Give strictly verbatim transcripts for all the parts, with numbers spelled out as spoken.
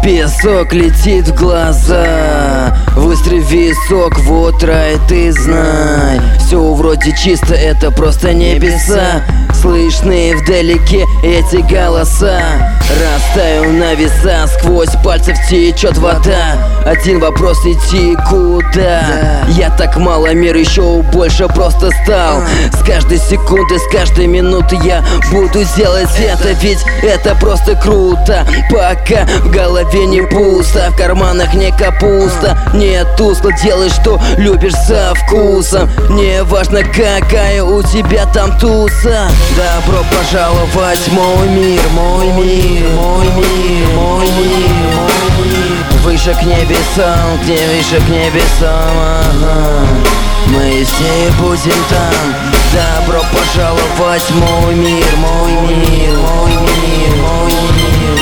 Песок летит в глаза, выстрел в висок, вот рай, ты знай. Все вроде чисто, это просто небеса. Слышны вдалеке эти голоса. Растаю на веса, сквозь пальцев течет вода. Один вопрос: идти куда? Я так мало, мир еще больше просто стал. С каждой секунды, с каждой минуты я буду делать это, ведь это просто круто. Пока в голове не пусто, в карманах не капуста. Не тускло, делай, что любишь со вкусом. Не важно, какая у тебя там туса. Добро пожаловать в мой мир, мой мир, мой мир, мой мир, мой мир. Выше к небесам, где выше к небесам, ага. Мы все будем там. Добро пожаловать в мой мир, мой мир, мой мир, мой мир.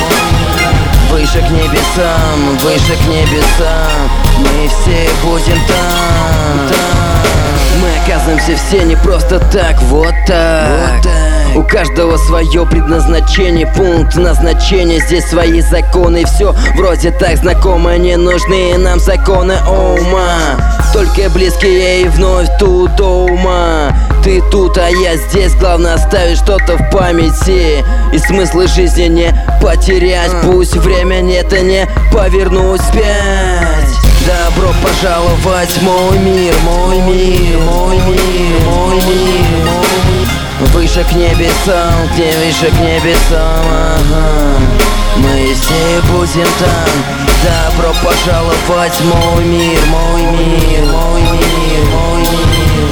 Выше к небесам, выше к небесам. Мы все будем там, там. Мы оказываемся все не просто так, вот так, вот так. У каждого свое предназначение, пункт назначения. Здесь свои законы, все вроде так знакомо. Не нужны нам законы ума, только близкие и вновь тут дома. Ты тут, а я здесь, главное оставить что-то в памяти и смыслы жизни не потерять. Пусть время нет и не повернуть вспять. Добро пожаловать в мой мир, мой мир, мой мир, мой мир, мой мир. Выше к небесам, где выше к небесам, ага. Мы все будем там. Добро пожаловать в мой мир, мой мир, мой мир, мой мир.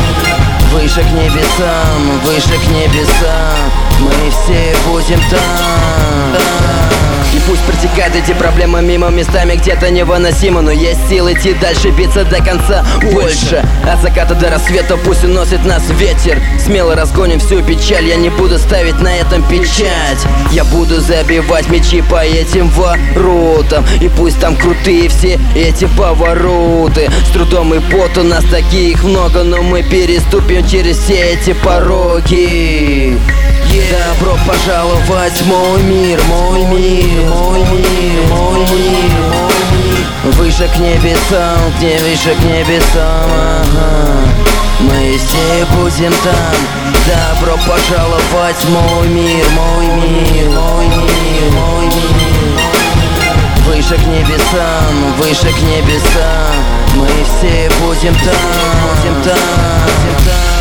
Выше к небесам, выше к небесам. Мы все будем там, там. И пусть протекают эти проблемы мимо, местами где-то невыносимо, но есть силы идти дальше, биться до конца больше. От заката до рассвета пусть уносит нас ветер. Смело разгоним всю печаль, я не буду ставить на этом печать. Я буду забивать мячи по этим воротам, и пусть там крутые все эти повороты. С трудом и пот, у нас таких много, но мы переступим через все эти пороги. Добро пожаловать в мой мир, мой мир, мой мир, мой мир, мой мир. Выше к небесам, где выше к небесам, ага. Мы все будем там. Добро пожаловать в мой мир, мой мир, мой мир, мой мир. Выше к небесам, выше к небесам. Мы все будем там, будем там, будем там.